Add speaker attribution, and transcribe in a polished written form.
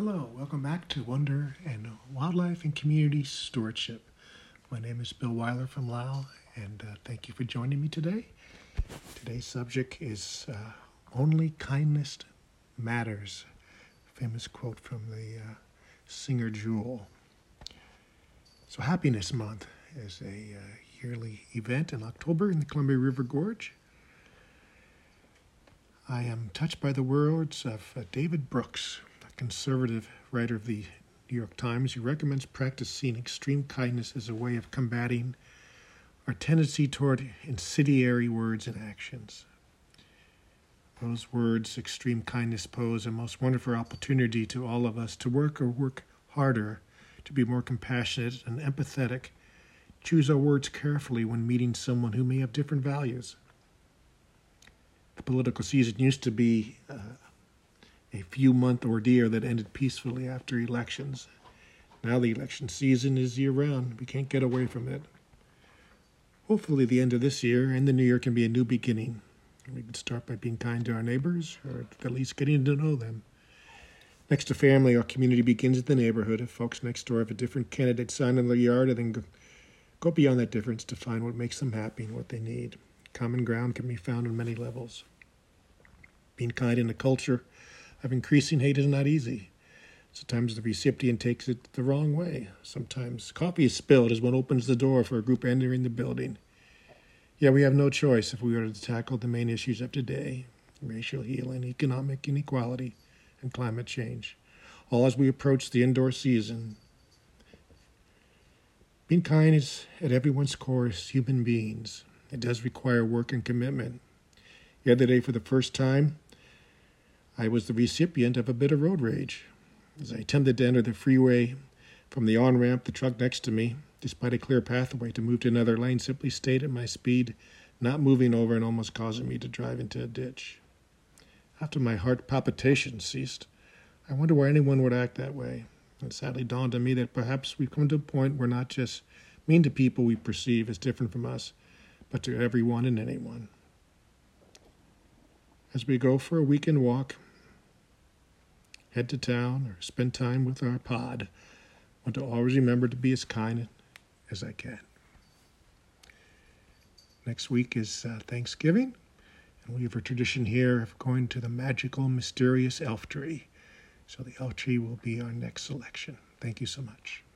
Speaker 1: Hello, welcome back to Wonder and Wildlife and Community Stewardship. My name is Bill Weiler from Lao, and thank you for joining me today. Today's subject is Only Kindness Matters, famous quote from the singer Jewel. So Happiness Month is a yearly event in October in the Columbia River Gorge. I am touched by the words of David Brooks, conservative writer of the New York Times, who recommends practicing extreme kindness as a way of combating our tendency toward incendiary words and actions. Those words, extreme kindness, pose a most wonderful opportunity to all of us to work harder, to be more compassionate and empathetic, choose our words carefully when meeting someone who may have different values. The political season used to be a few-month ordeal that ended peacefully after elections. Now the election season is year-round. We can't get away from it. Hopefully the end of this year and the new year can be a new beginning. We can start by being kind to our neighbors, or at least getting to know them. Next to family, our community begins at the neighborhood. If folks next door have a different candidate sign in their yard, and then go beyond that difference to find what makes them happy and what they need. Common ground can be found on many levels. Being kind in a culture of increasing hate is not easy. Sometimes the recipient takes it the wrong way. Sometimes coffee is spilled as one opens the door for a group entering the building. Yet we have no choice if we are to tackle the main issues of today: racial healing, economic inequality, and climate change, all as we approach the indoor season. Being kind is at everyone's core as human beings. It does require work and commitment. The other day, for the first time, I was the recipient of a bit of road rage. As I attempted to enter the freeway from the on-ramp, the truck next to me, despite a clear pathway to move to another lane, simply stayed at my speed, not moving over and almost causing me to drive into a ditch. After my heart palpitations ceased, I wondered why anyone would act that way. It sadly dawned on me that perhaps we've come to a point where not just mean to people we perceive as different from us, but to everyone and anyone. As we go for a weekend walk, head to town, or spend time with our pod, I want to always remember to be as kind as I can. Next week is Thanksgiving, and we have a tradition here of going to the magical, mysterious elf tree. So the elf tree will be our next selection. Thank you so much.